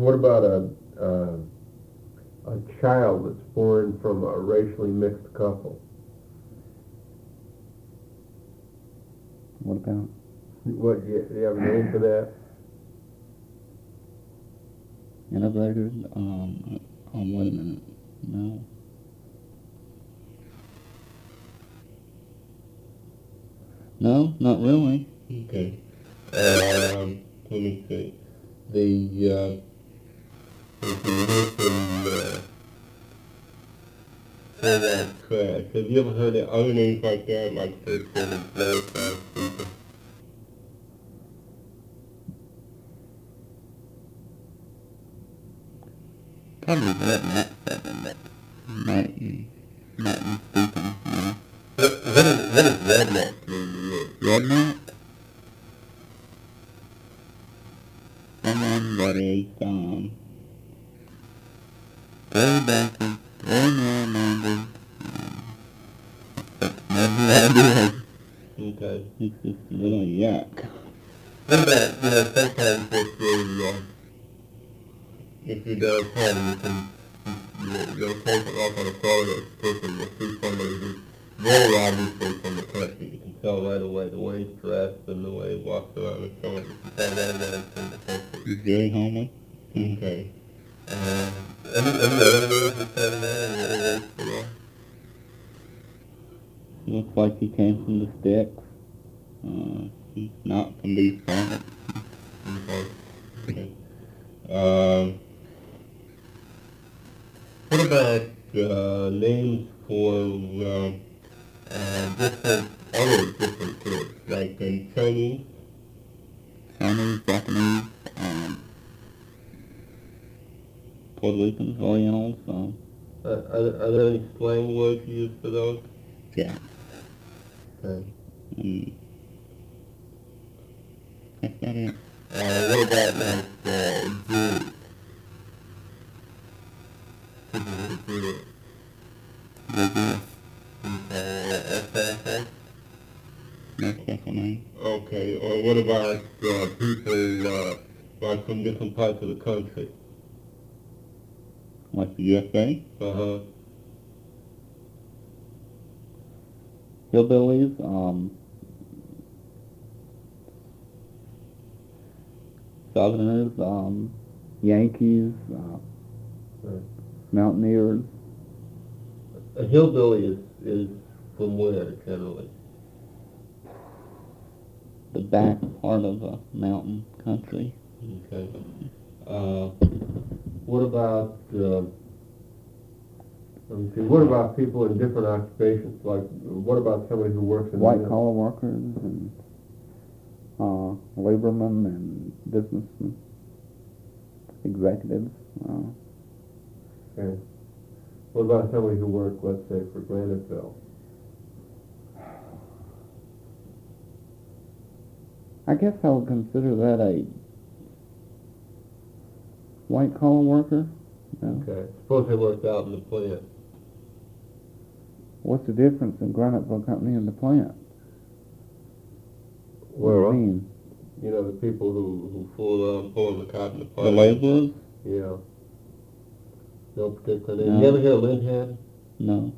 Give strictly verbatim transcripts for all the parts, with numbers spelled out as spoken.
what about a, uh, a child that's born from a racially mixed couple? What about? What, do you, do you have a name for that? Integrated? Um, oh, wait a minute. No. No, not really. Okay. Um, let me see. The, uh, if you listen, uh, say that trash. Have you ever heard of other names like that, like the seven Veritas people? Probably that Matt seven, but Matt and Matt and Stephen, yeah. What, what is, what is redneck mean? Redneck? Someone that is, um, very backward, very narrow-minded, um, but never that is. Okay. It's just a little yuck. What about, you know, sometimes if you, uh, if you don't have anything, you, you'll take it off on a photo person, you'll see somebody who's very obviously from the country. You can tell right away the way he's dressed and the way he walks around and so on. You can tell that that's from the country. He's very homely. Okay. Uh, and, and the other was seven that, you know. Looks like he came from the sticks. Uh, he's not from these planets. Okay. Okay. Um, what about uh, names for um, uh, different other different kids, like in Chinese? Chinese, Japanese, um, Puerto Ricans, Orientals, um, Uh, are, are there any slang words you use for those? yeah. Okay. Um, that's about it. Uh, what about like uh, Jews? Jews. That's Uh, no special name. Okay, or what about uh, people uh, like from different parts of the country? Like the U S A? Uh-huh. Hillbillies, um, Southerners, um, Yankees, uh, Right. Mountaineers, A hillbilly is, is from where, generally? the back part of a mountain country. Okay. Uh, what about, uh, Let me see, what about people in different occupations? Like, what about somebody who works in the White mill? collar workers and uh, labormen and businessmen, executives. Uh, Okay. What about somebody who worked, let's say, for Graniteville? I guess I would consider that a white collar worker. No. Okay. suppose they worked out in the plant? What's the difference in Graniteville Company and the plant? What do Well, you mean? you know, the people who, Who fool around pulling the cotton The apart? laborers? who yeah. No particular name. No. You ever hear of Lindhead? No.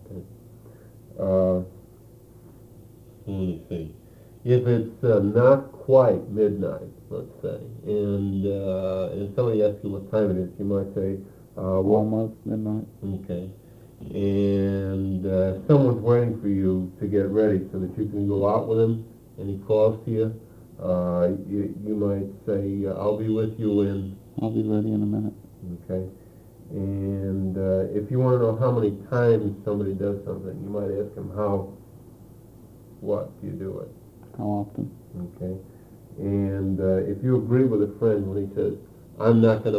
Uh, Let me see. If it's uh, not quite midnight, let's say, and uh, and somebody asks you what time it is, you might say, uh, well, Almost midnight. okay, and uh, someone's waiting for you to get ready so that you can go out with him, and he calls to you, uh, you, you might say, uh, I'll be with you in, I'll be ready in a minute. okay, and uh, if you want to know how many times somebody does something, you might ask him how, what do you do it? How often? Okay. And uh, if you agree with a friend when he says, I'm not going to